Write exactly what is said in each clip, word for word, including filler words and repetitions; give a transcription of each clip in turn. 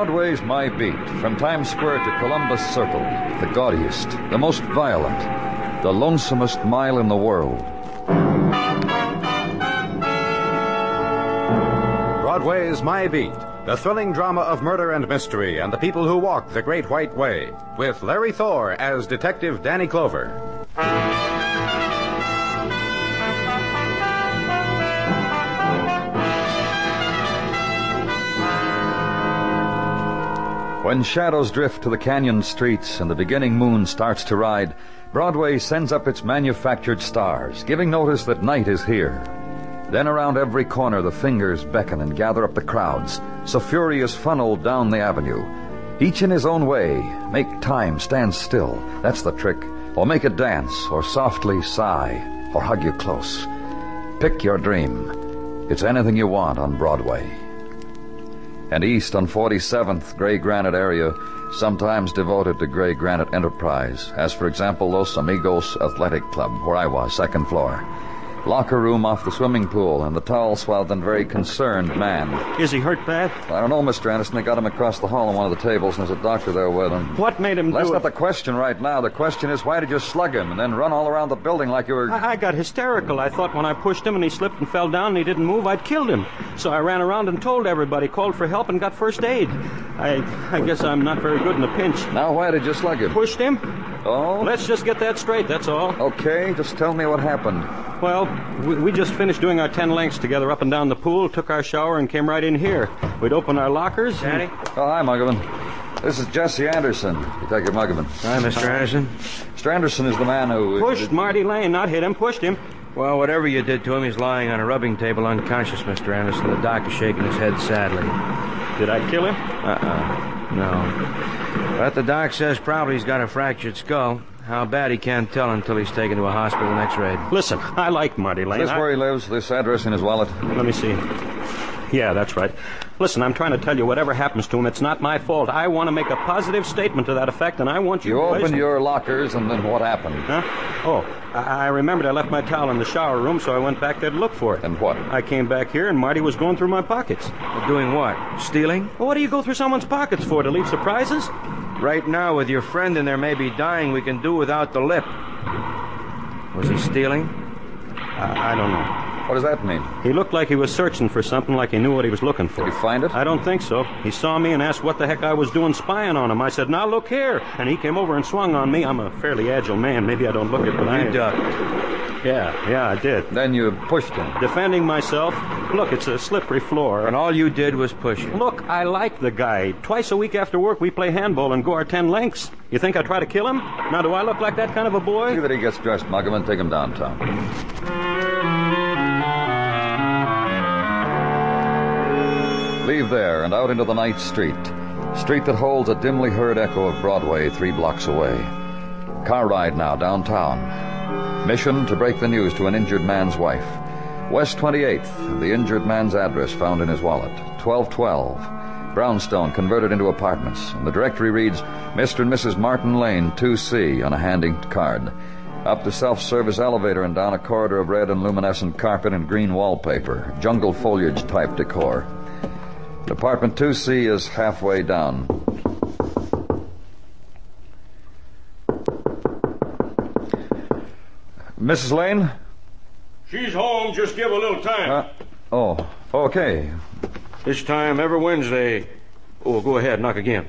Broadway's my beat, from Times Square to Columbus Circle, the gaudiest, the most violent, the lonesomest mile in the world. Broadway's My Beat, the thrilling drama of murder and mystery and the people who walk the Great White Way, with Larry Thor as Detective Danny Clover. When shadows drift to the canyon streets and the beginning moon starts to ride, Broadway sends up its manufactured stars, giving notice that night is here. Then around every corner the fingers beckon and gather up the crowds, so fury is funneled down the avenue. Each in his own way, make time stand still, that's the trick, or make it dance, or softly sigh, or hug you close. Pick your dream. It's anything you want on Broadway. And east on forty-seventh, Gray Granite area, sometimes devoted to Gray Granite Enterprise, as for example Los Amigos Athletic Club, where I was, second floor. Locker room off the swimming pool, and the towel-swathed and very concerned man. Is he hurt bad? I don't know, Mister Anderson. They got him across the hall on one of the tables, and there's a doctor there with him. What made him That's do not it? the question right now. The question is, why did you slug him and then run all around the building like you were... I, I got hysterical. I thought when I pushed him and he slipped and fell down and he didn't move, I'd killed him. So I ran around and told everybody, called for help, and got first aid. I I guess I'm not very good in a pinch. Now, why did you slug him? Pushed him? Oh? Let's just get that straight, that's all. Okay, just tell me what happened. Well, we, we just finished doing our ten lengths together up and down the pool, took our shower, and came right in here. We'd open our lockers. Daddy? And... Oh, hi, Muggavan. This is Jesse Anderson, Detective Muggavan. Hi, Mister Anderson. Mister Anderson is the man who... Pushed Marty Lane, not hit him, pushed him. Well, whatever you did to him, he's lying on a rubbing table unconscious, Mister Anderson. The doctor's shaking his head sadly. Did I kill him? Uh-uh. No. But the doc says probably he's got a fractured skull. How bad he can't tell until he's taken to a hospital and x-rayed. Listen, I like Marty Lane. Is this I... where he lives? This address in his wallet? Let me see. Yeah, that's right. Listen, I'm trying to tell you, whatever happens to him, it's not my fault. I want to make a positive statement to that effect, and I want you... You to opened your lockers, and then what happened? Huh? Oh, I-, I remembered I left my towel in the shower room, so I went back there to look for it. And what? I came back here, and Marty was going through my pockets. Doing what? Stealing? Well, what do you go through someone's pockets for, to leave surprises? Right now, with your friend in there maybe dying, we can do without the lip. Was he stealing? I, I don't know. What does that mean? He looked like he was searching for something, like he knew what he was looking for. Did he find it? I don't think so. He saw me and asked what the heck I was doing spying on him. I said, now look here. And he came over and swung on me. I'm a fairly agile man. Maybe I don't look it, but I... You ducked. Yeah, yeah, I did. Then you pushed him. Defending myself. Look, it's a slippery floor. And all you did was push him. Look, I like the guy. Twice a week after work, we play handball and go our ten lengths. You think I try to kill him? Now, do I look like that kind of a boy? See that he gets dressed, Muggavan. Take him downtown. Leave there and out into the night street. Street that holds a dimly heard echo of Broadway three blocks away. Car ride now downtown. Mission to break the news to an injured man's wife. West twenty-eighth, the injured man's address found in his wallet. twelve twelve. Brownstone converted into apartments. And the directory reads Mister and Missus Martin Lane, two C, on a handy card. Up the self-service elevator and down a corridor of red and luminescent carpet and green wallpaper. Jungle foliage type decor. Apartment two C is halfway down. Missus Lane? She's home. Just give a little time. Uh, oh, okay. This time every Wednesday. Oh, go ahead. Knock again.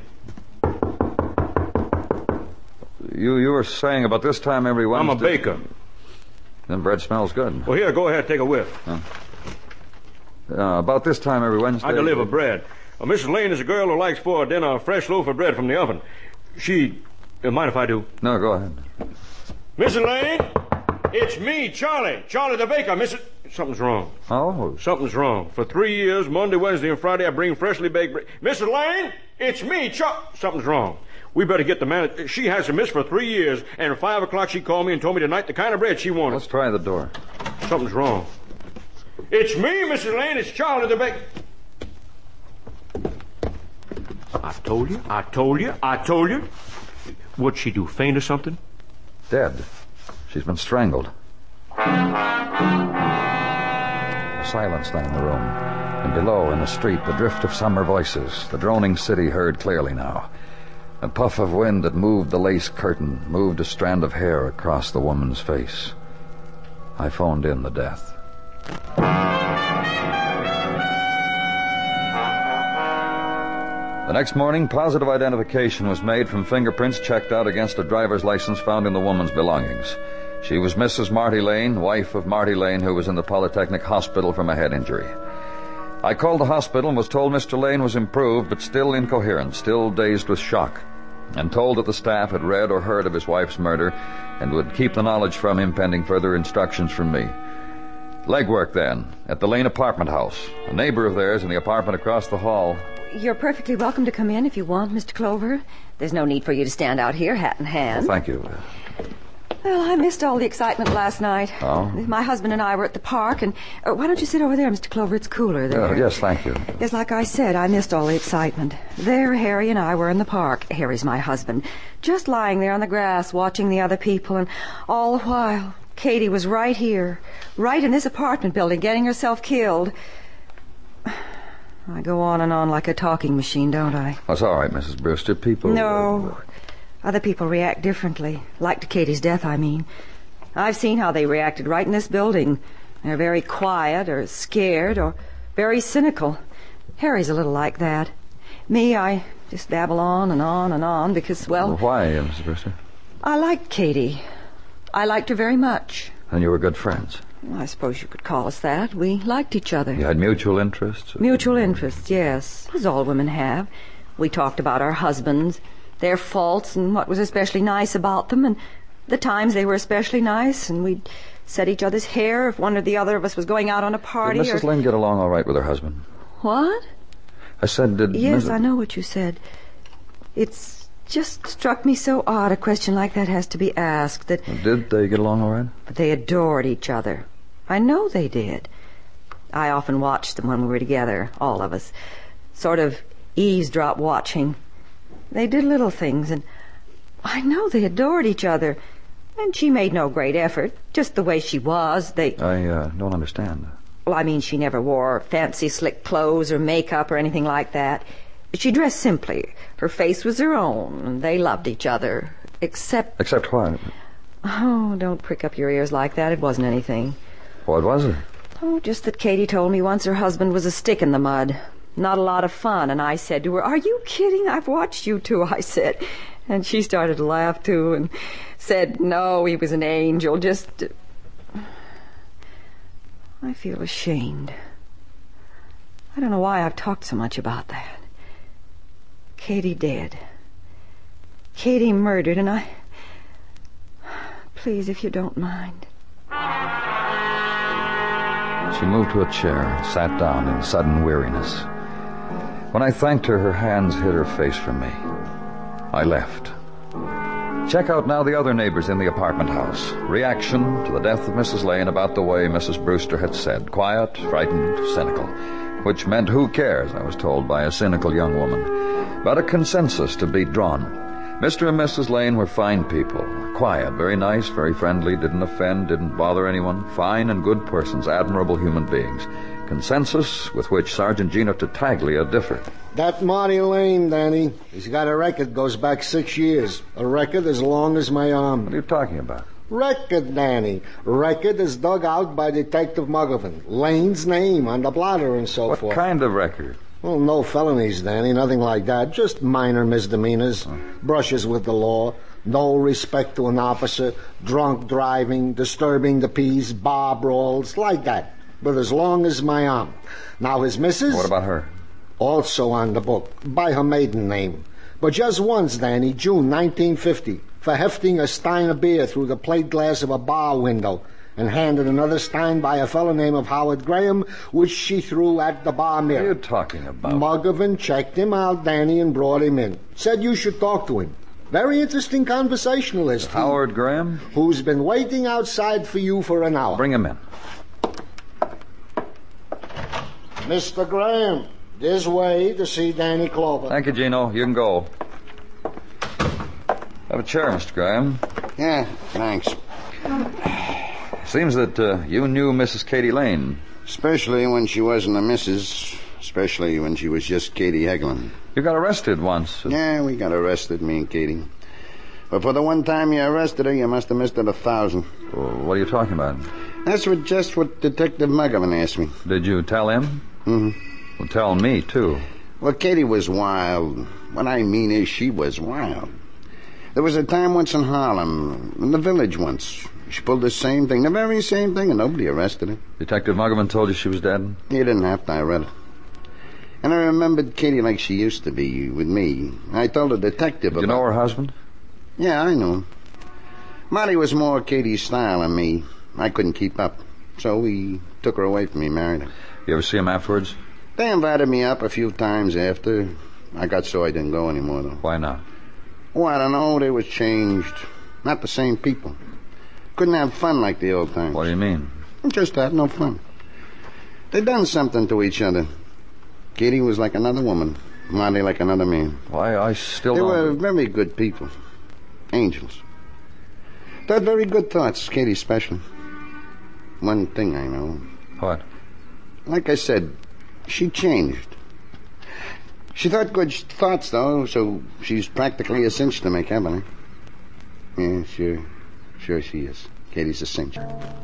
You you were saying about this time every Wednesday... I'm a baker. Then bread smells good. Well, here, go ahead. Take a whiff. Huh. Uh, about this time every Wednesday... I deliver bread. Uh, Missus Lane is a girl who likes for dinner a fresh loaf of bread from the oven. She... Uh, mind if I do? No, go ahead. Missus Lane, it's me, Charlie. Charlie the baker. Missus Something's wrong. Oh? Something's wrong. For three years, Monday, Wednesday, and Friday, I bring freshly baked bread. Missus Lane, it's me, Charlie. Something's wrong. We better get the man. She hasn't missed for three years, and at five o'clock she called me and told me tonight the kind of bread she wanted. Let's try the door. Something's wrong. It's me, Missus Lane. It's Charlie the baker. I told you. I told you. I told you. What'd she do? Faint or something? Dead. She's been strangled. Silence then in the room. And below, in the street, the drift of summer voices, the droning city heard clearly now. A puff of wind that moved the lace curtain, moved a strand of hair across the woman's face. I phoned in the death. The next morning, positive identification was made from fingerprints checked out against a driver's license found in the woman's belongings. She was Missus Marty Lane, wife of Marty Lane, who was in the Polytechnic Hospital from a head injury. I called the hospital and was told Mister Lane was improved, but still incoherent, still dazed with shock, and told that the staff had read or heard of his wife's murder and would keep the knowledge from him pending further instructions from me. Legwork, then, at the Lane apartment house. A neighbor of theirs in the apartment across the hall. You're perfectly welcome to come in if you want, Mister Clover. There's no need for you to stand out here, hat in hand. Well, thank you. Well, I missed all the excitement last night. Oh? My husband and I were at the park, and uh, why don't you sit over there, Mister Clover? It's cooler there. Uh, yes, thank you. Yes, like I said, I missed all the excitement. There, Harry and I were in the park. Harry's my husband. Just lying there on the grass, watching the other people, and all the while, Katie was right here, right in this apartment building, getting herself killed. I go on and on like a talking machine, don't I? That's all right, Missus Brewster. People... No. Uh, Other people react differently. Like to Katie's death, I mean. I've seen how they reacted right in this building. They're very quiet or scared or very cynical. Harry's a little like that. Me, I just babble on and on and on because, well... well why, uh, Missus Brewster? I liked Katie. I liked her very much. And you were good friends? Well, I suppose you could call us that. We liked each other. You had mutual interests? Mutual interests, yes. As all women have. We talked about our husbands, their faults, and what was especially nice about them, and the times they were especially nice, and we'd set each other's hair if one or the other of us was going out on a party. Did Missus Or... Lynn get along all right with her husband? What? I said, did... Yes, Missus I know what you said. It's just struck me so odd a question like that has to be asked. That Did they get along all right? But they adored each other. I know they did. I often watched them when we were together, all of us. Sort of eavesdrop watching. They did little things, and I know they adored each other. And she made no great effort, just the way she was. They... I uh, don't understand. Well, I mean, she never wore fancy slick clothes or makeup or anything like that. She dressed simply. Her face was her own, and they loved each other. Except... Except what? Oh, don't prick up your ears like that. It wasn't anything. What was it? Oh, just that Katie told me once her husband was a stick in the mud. Not a lot of fun, and I said to her, "Are you kidding? I've watched you two," I said. And she started to laugh, too, and said, "No, he was an angel, just..." I feel ashamed. I don't know why I've talked so much about that. Katie dead. Katie murdered, and I... Please, if you don't mind. She moved to a chair, sat down in sudden weariness. When I thanked her, her hands hid her face from me. I left. Check out now the other neighbors in the apartment house. Reaction to the death of Missus Lane about the way Missus Brewster had said. Quiet, frightened, cynical. Which meant who cares, I was told by a cynical young woman. But a consensus to be drawn. Mister and Missus Lane were fine people. Quiet, very nice, very friendly, didn't offend, didn't bother anyone. Fine and good persons, admirable human beings. Consensus with which Sergeant Gino Tartaglia differed. That Marty Lane, Danny, he's got a record goes back six years. A record as long as my arm. What are you talking about? Record, Danny. Record is dug out by Detective Muggervan. Lane's name on the blotter and so what forth. What kind of record? Well, no felonies, Danny, nothing like that. Just minor misdemeanors, oh. brushes with the law, no respect to an officer, drunk driving, disturbing the peace, bar brawls, like that. But as long as my arm. Now, his missus... What about her? Also on the book, by her maiden name. But just once, Danny, June nineteen fifty, for hefting a stein of beer through the plate glass of a bar window, and handed another stein by a fellow named of Howard Graham, which she threw at the bar mirror. What are you talking about? Muggervan checked him out, Danny, and brought him in. Said you should talk to him. Very interesting conversationalist. Howard he, Graham? Who's been waiting outside for you for an hour. Bring him in. Mister Graham, this way to see Danny Clover. Thank you, Gino. You can go. Have a chair, Mister Graham. Yeah, thanks. Seems that uh, you knew Missus Katie Lane. Especially when she wasn't a missus. Especially when she was just Katie Heglin. You got arrested once. Yeah, we got arrested, me and Katie. But for the one time you arrested her, you must have missed it a thousand. Well, what are you talking about? That's what just what Detective Muggerman asked me. Did you tell him? Mm-hmm. Well, tell me, too. Well, Katie was wild. What I mean is she was wild. There was a time once in Harlem, in the village once. She pulled the same thing, the very same thing, and nobody arrested her. Detective Muggerman told you she was dead? You didn't have to, I read it. And I remembered Katie like she used to be with me. I told the detective Did you about... know her husband? Yeah, I knew him. Marty was more Katie's style than me. I couldn't keep up. So we took her away from me, married her. You ever see him afterwards? They invited me up a few times after. I got so I didn't go anymore, though. Why not? Oh, I don't know. They was changed. Not the same people. Couldn't have fun like the old times. What do you mean? Just had no fun. They done something to each other. Katie was like another woman. Marty like another man. Why, I still they don't... They were very good people. Angels. They had very good thoughts, Katie especially. One thing I know. What? Like I said, she changed. She thought good thoughts, though, so she's practically a cinch to make heaven, eh? Yeah, sure. Sure she is. Katie's a cinch.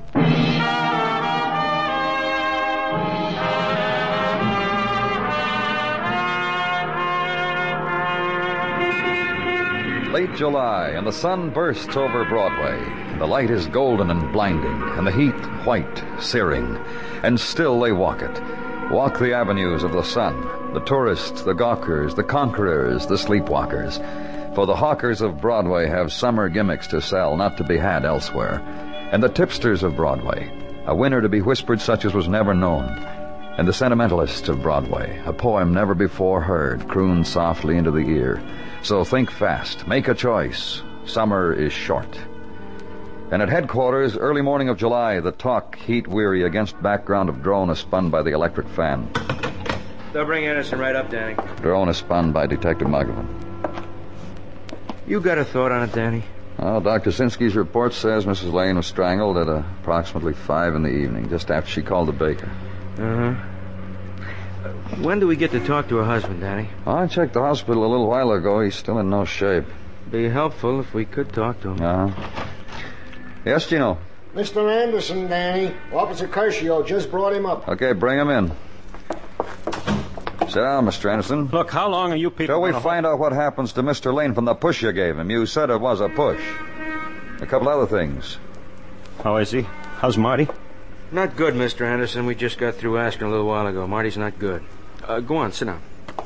Late July, and the sun bursts over Broadway. The light is golden and blinding, and the heat white, searing. And still they walk it. Walk the avenues of the sun. The tourists, the gawkers, the conquerors, the sleepwalkers. For the hawkers of Broadway have summer gimmicks to sell, not to be had elsewhere. And the tipsters of Broadway, a winner to be whispered such as was never known. And the sentimentalists of Broadway, a poem never before heard, crooned softly into the ear. So think fast. Make a choice. Summer is short. And at headquarters, early morning of July, the talk, heat-weary against background of drone is spun by the electric fan. They'll bring Anderson right up, Danny. Drone is spun by Detective Muggerman. You got a thought on it, Danny? Well, Doctor Sinsky's report says Missus Lane was strangled at uh, approximately five in the evening, just after she called the baker. Uh-huh. When do we get to talk to her husband, Danny? I checked the hospital a little while ago. He's still in no shape. Be helpful if we could talk to him. Uh-huh. Yes, Gino? Mister Anderson, Danny. Officer Curcio just brought him up. Okay, bring him in. Sit down, Mister Anderson. Look, how long are you people... Till we gonna find hold... out what happens to Mister Lane from the push you gave him. You said it was a push. A couple other things. How is he? How's Marty? Not good, Mister Anderson. We just got through asking a little while ago. Marty's not good. Uh, go on, sit down.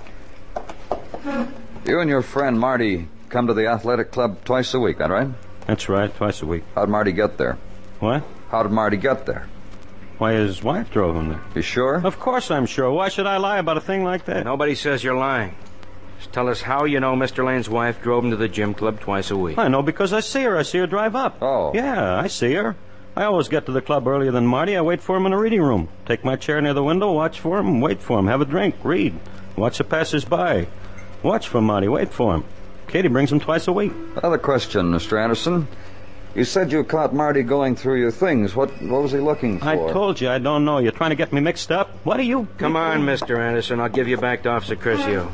You and your friend Marty come to the athletic club twice a week, that right? That's right, twice a week. How'd Marty get there? What? How did Marty get there? Why, his wife drove him there. You sure? Of course I'm sure. Why should I lie about a thing like that? Nobody says you're lying. Just tell us how you know Mister Lane's wife drove him to the gym club twice a week. I know because I see her. I see her drive up. Oh. Yeah, I see her. I always get to the club earlier than Marty. I wait for him in the reading room. Take my chair near the window, watch for him, wait for him, have a drink, read. Watch the passers-by. Watch for Marty, wait for him. Katie brings him twice a week. Another question, Mister Anderson. You said you caught Marty going through your things. What what was he looking for? I told you I don't know. You're trying to get me mixed up? What are you... Come on, Mister Anderson. I'll give you back to Officer Curcio.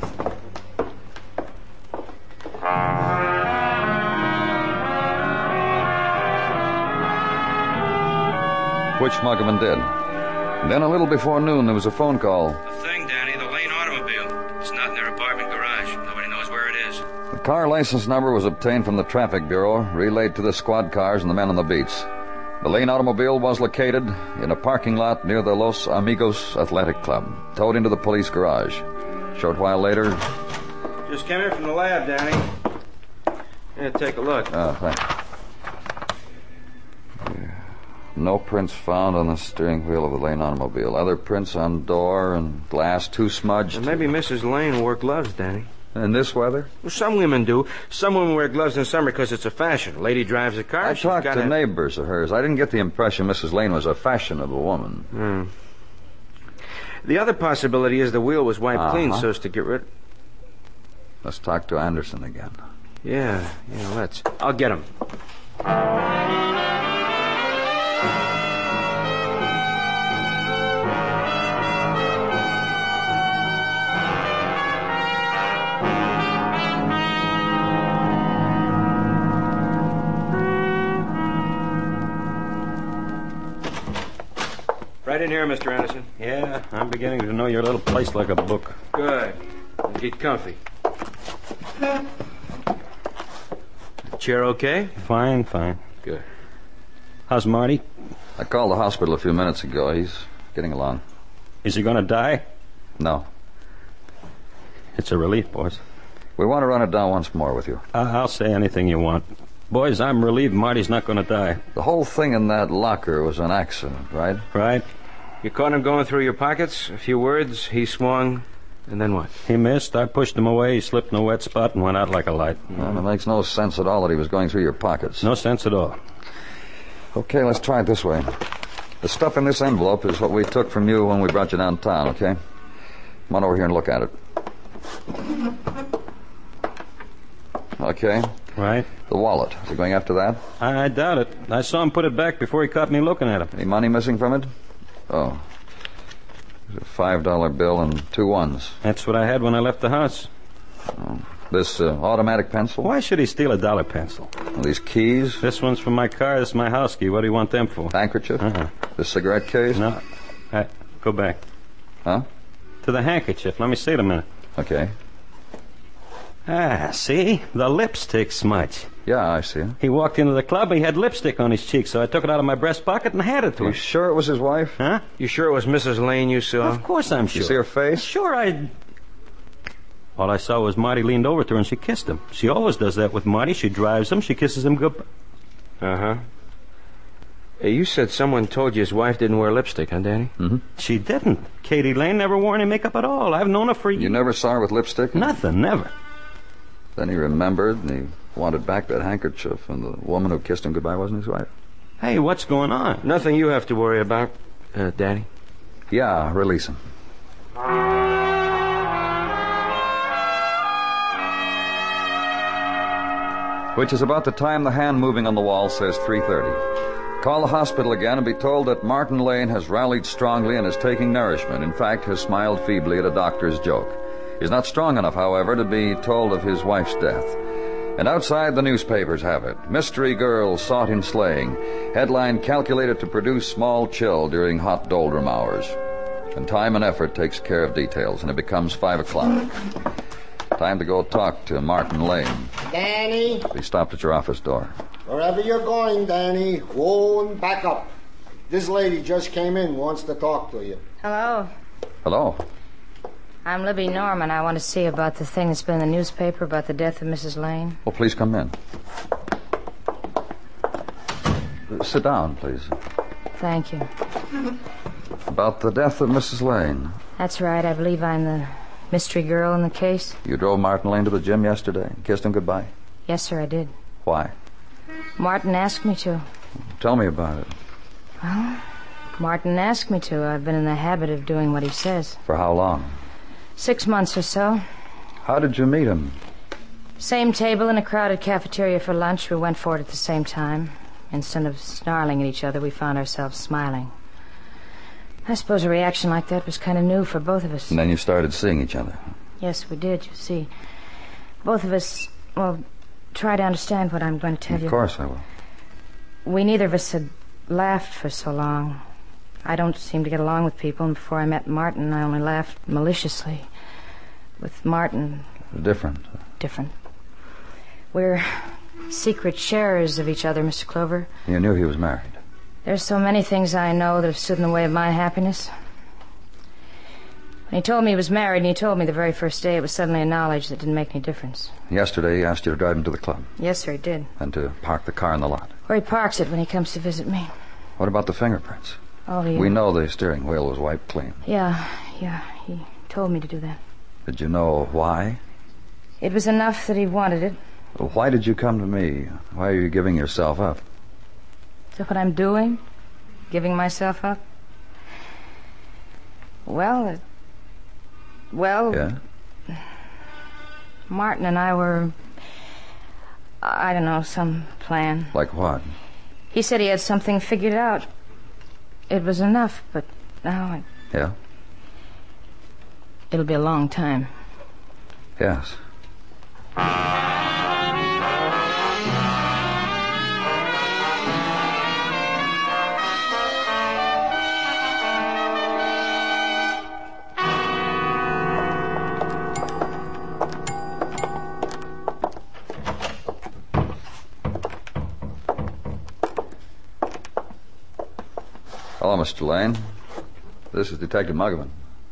Which Muggerman did. Then a little before noon, there was a phone call. The thing, Danny, the Lane automobile. It's not in their apartment garage. Nobody knows where it is. The car license number was obtained from the traffic bureau, relayed to the squad cars and the men on the beats. The Lane automobile was located in a parking lot near the Los Amigos Athletic Club, towed into the police garage. A short while later... Just came in from the lab, Danny. Yeah, take a look. Oh, thanks. Yeah. No prints found on the steering wheel of the Lane automobile. Other prints on door and glass, too smudged. And maybe Missus Lane wore gloves, Danny. In this weather? Well, some women do. Some women wear gloves in summer because it's a fashion. A lady drives a car. I she's talked gotta... to neighbors of hers. I didn't get the impression Missus Lane was a fashionable woman. Hmm. The other possibility is the wheel was wiped Uh-huh. clean so as to get rid... Let's talk to Anderson again. Yeah, yeah, let's. I'll get him. Right in here, Mister Anderson. Yeah, I'm beginning to know your little place like a book. Good. Get comfy. Chair okay? Fine, fine. Good. How's Marty? I called the hospital a few minutes ago. He's getting along. Is he going to die? No. It's a relief, boys. We want to run it down once more with you. Uh, I'll say anything you want. Boys, I'm relieved Marty's not going to die. The whole thing in that locker was an accident, right? Right? You caught him going through your pockets, a few words, he swung, and then what? He missed. I pushed him away. He slipped in a wet spot and went out like a light. Well, it makes no sense at all that he was going through your pockets. No sense at all. Okay, let's try it this way. The stuff in this envelope is what we took from you when we brought you downtown, okay? Come on over here and look at it. Okay. Right. The wallet. Are we going after that? I, I doubt it. I saw him put it back before he caught me looking at him. Any money missing from it? Oh. There's a five dollar bill and two ones. That's what I had when I left the house. Oh. This uh, automatic pencil? Why should he steal a dollar pencil? Well, these keys? This one's from my car. This is my house key. What do you want them for? Handkerchief? Uh-huh. The cigarette case? No. Uh, go back. Huh? To the handkerchief. Let me see it a minute. Okay. Ah, see? The lipstick smudge. Yeah, I see it. He walked into the club, he had lipstick on his cheek, so I took it out of my breast pocket and handed it to You him. sure it was his wife? Huh? You sure it was Missus Lane you saw? Of course I'm sure. You see her face? Sure, I... All I saw was Marty leaned over to her and she kissed him. She always does that with Marty. She drives him, she kisses him good... Uh-huh. Hey, you said someone told you his wife didn't wear lipstick, huh, Danny? Mm-hmm. She didn't. Katie Lane never wore any makeup at all. I've known her for... You never saw her with lipstick? Nothing, never. Then he remembered, and he wanted back that handkerchief, and the woman who kissed him goodbye wasn't his wife. Hey, what's going on? Nothing you have to worry about, uh, Danny. Yeah, release him. Which is about the time the hand moving on the wall says three thirty. Call the hospital again and be told that Martin Lane has rallied strongly and is taking nourishment. In fact, has smiled feebly at a doctor's joke. He's not strong enough, however, to be told of his wife's death. And outside, the newspapers have it. Mystery girl sought in slaying. Headline calculated to produce small chill during hot doldrum hours. And time and effort takes care of details, and it becomes five o'clock. Time to go talk to Martin Lane. Danny? He stopped at your office door. Wherever you're going, Danny, whoa and back up. This lady just came in, wants to talk to you. Hello. Hello. I'm Libby Norman. I want to see about the thing that's been in the newspaper about the death of Missus Lane. Well, please come in. Sit down, please. Thank you. About the death of Missus Lane. That's right. I believe I'm the mystery girl in the case. You drove Martin Lane to the gym yesterday, kissed him goodbye? Yes, sir, I did. Why? Martin asked me to. Tell me about it. Well, Martin asked me to. I've been in the habit of doing what he says. For how long? Six months or so. How did you meet him? Same table in a crowded cafeteria for lunch. We went for it at the same time. Instead of snarling at each other, we found ourselves smiling. I suppose a reaction like that was kind of new for both of us. And then you started seeing each other. Yes, we did, you see. Both of us, well, try to understand what I'm going to tell you. Of course I will. We neither of us had laughed for so long. I don't seem to get along with people, and before I met Martin, I only laughed maliciously. With Martin... Different. Different. We're secret sharers of each other, Mister Clover. You knew he was married. There's so many things I know that have stood in the way of my happiness. When he told me he was married, and he told me the very first day, it was suddenly a knowledge that didn't make any difference. Yesterday, he asked you to drive him to the club. Yes, sir, he did. And to park the car in the lot. Where he parks it when he comes to visit me. What about the fingerprints? Oh, he... We know the steering wheel was wiped clean. Yeah, yeah, he told me to do that. Did you know why? It was enough that he wanted it. Well, why did you come to me? Why are you giving yourself up? Is that what I'm doing? Giving myself up? Well, uh, well... Yeah? Martin and I were... I don't know, some plan. Like what? He said he had something figured out. It was enough, but now it... Yeah? It'll be a long time. Yes. Hello, Mister Lane. This is Detective Muggavan.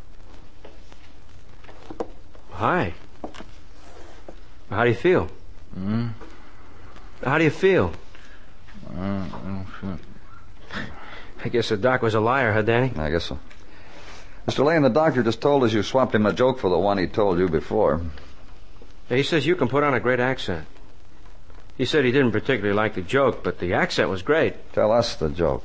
Hi. How do you feel? Hmm? How do you feel? Uh, I don't feel... I guess the doc was a liar, huh, Danny? I guess so. Mister Lane, the doctor just told us you swapped him a joke for the one he told you before. He says you can put on a great accent. He said he didn't particularly like the joke, but the accent was great. Tell us the joke.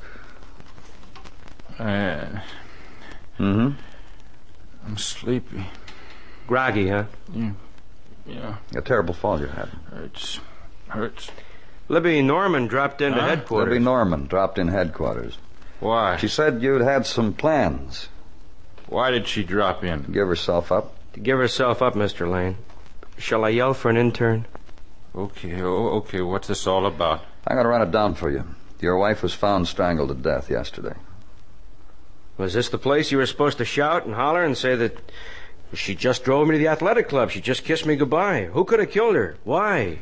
Uh, Mm-hmm. I'm sleepy. Groggy, huh? Yeah. Yeah. A terrible fall you had. Hurts. Hurts. Libby Norman dropped into Huh? headquarters. Libby Norman dropped in headquarters. Why? She said you'd had some plans. Why did she drop in? Give herself up. To give herself up, Mister Lane. Shall I yell for an intern? Okay, oh, okay, what's this all about? I'm going to run it down for you. Your wife was found strangled to death yesterday. Was this the place you were supposed to shout and holler and say that she just drove me to the athletic club? She just kissed me goodbye. Who could have killed her? Why?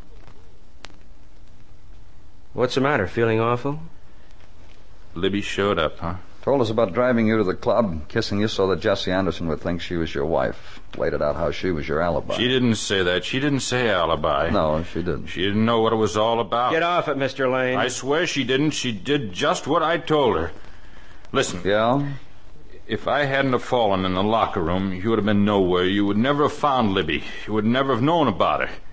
What's the matter? Feeling awful? Libby showed up, huh? Told us about driving you to the club, kissing you so that Jessie Anderson would think she was your wife. Laid it out how she was your alibi. She didn't say that. She didn't say alibi. No, she didn't. She didn't know what it was all about. Get off it, Mister Lane. I swear she didn't. She did just what I told her. Listen. Yeah? If I hadn't have fallen in the locker room, you would have been nowhere. You would never have found Libby. You would never have known about her.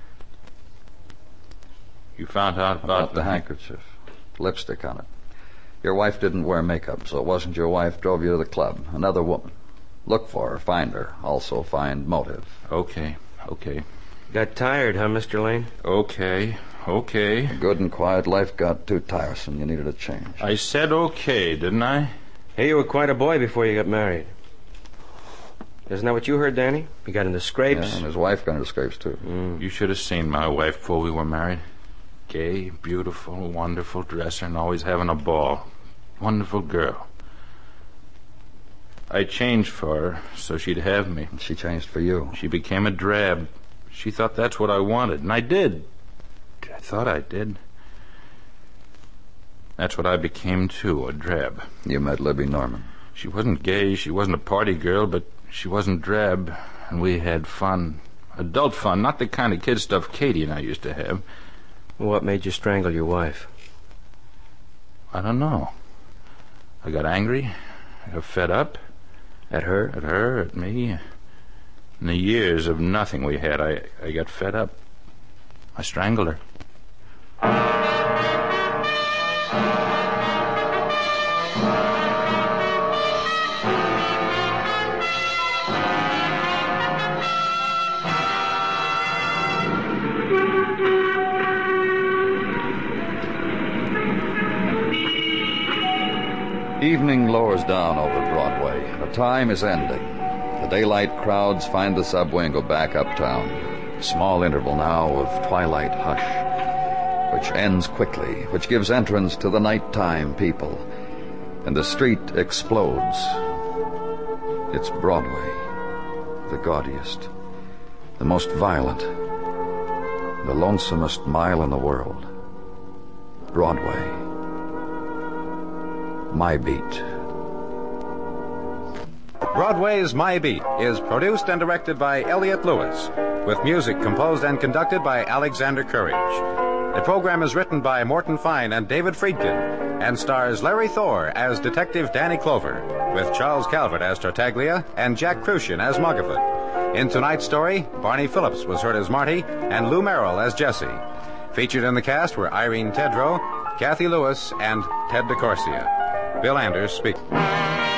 You found out about, About the handkerchief. Lipstick on it. Your wife didn't wear makeup, so it wasn't your wife drove you to the club. Another woman. Look for her, find her. Also find motive. Okay, okay. Got tired, huh, Mister Lane? Okay, okay. A good and quiet life got too tiresome. You needed a change. I said okay, didn't I? Hey, you were quite a boy before you got married. Isn't that what you heard, Danny? You got into scrapes. Yeah, and his wife got into scrapes, too. Mm. You should have seen my wife before we were married. Gay, beautiful, wonderful dresser, and always having a ball. Wonderful girl. I changed for her so she'd have me. She changed for you. She became a drab. She thought that's what I wanted, and I did. I thought I did. That's what I became, too, a drab. You met Libby Norman. She wasn't gay, she wasn't a party girl, but she wasn't drab, and we had fun. Adult fun, not the kind of kid stuff Katie and I used to have. What made you strangle your wife? I don't know. I got angry. I got fed up. At her? At her, at me. In the years of nothing we had, I, I got fed up. I strangled her. Evening lowers down over Broadway. The time is ending. The daylight crowds find the subway and go back uptown. A small interval now of twilight hush, which ends quickly, which gives entrance to the nighttime people. And the street explodes. It's Broadway, the gaudiest, the most violent, the lonesomest mile in the world. Broadway. My Beat. Broadway's My Beat is produced and directed by Elliott Lewis, with music composed and conducted by Alexander Courage. The program is written by Morton Fine and David Friedkin, and stars Larry Thor as Detective Danny Clover, with Charles Calvert as Tartaglia and Jack Crucian as Muggavan. In tonight's story, Barney Phillips was heard as Marty and Lou Merrill as Jesse. Featured in the cast were Irene Tedrow, Kathy Lewis, and Ted DeCorsia. Bill Anders speaking.